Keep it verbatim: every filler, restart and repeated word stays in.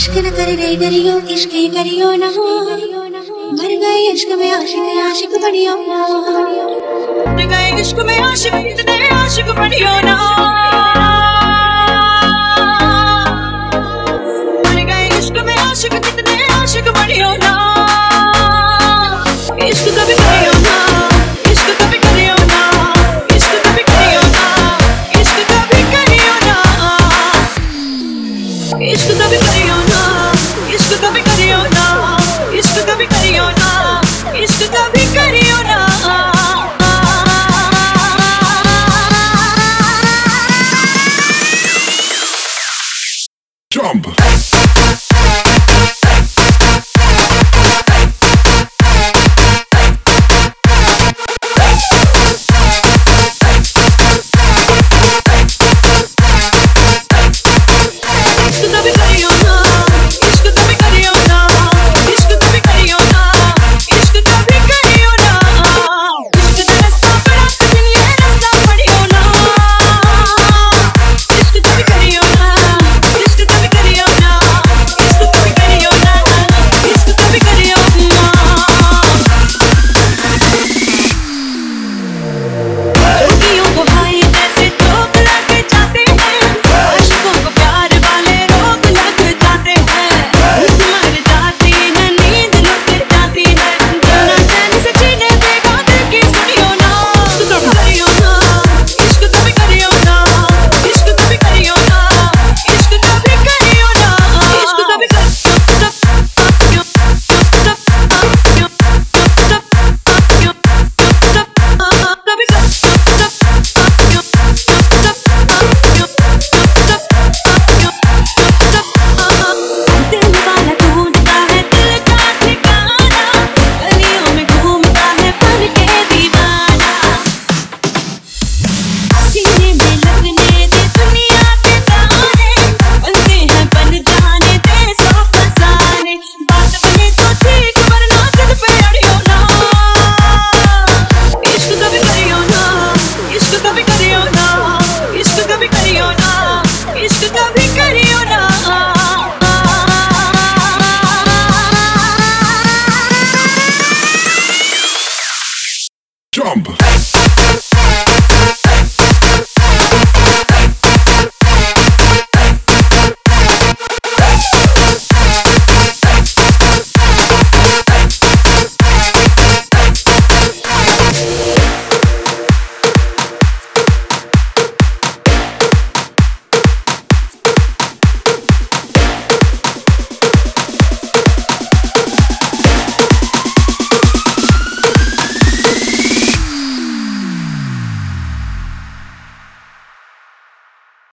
इश्क न कर रे करियो, इश्क ही करियो ना, मर गए इश्क में आशिक, आशिक बनियो ना, मर गए इश्क में आशिक, कितने आशिक बनियो ना, मर गए इश्क में आशिक, कितने आशिक बनियो ना, इश्क कभी करियो ना, इश्क कभी करियो ना, इश्क कभी करियो ना, इश्क कभी करियो ना, इश्क कभी करियो ना, इश्क कभी करियो ना, इश्क कभी करियो ना, इश्क कभी करियो ना। Jump!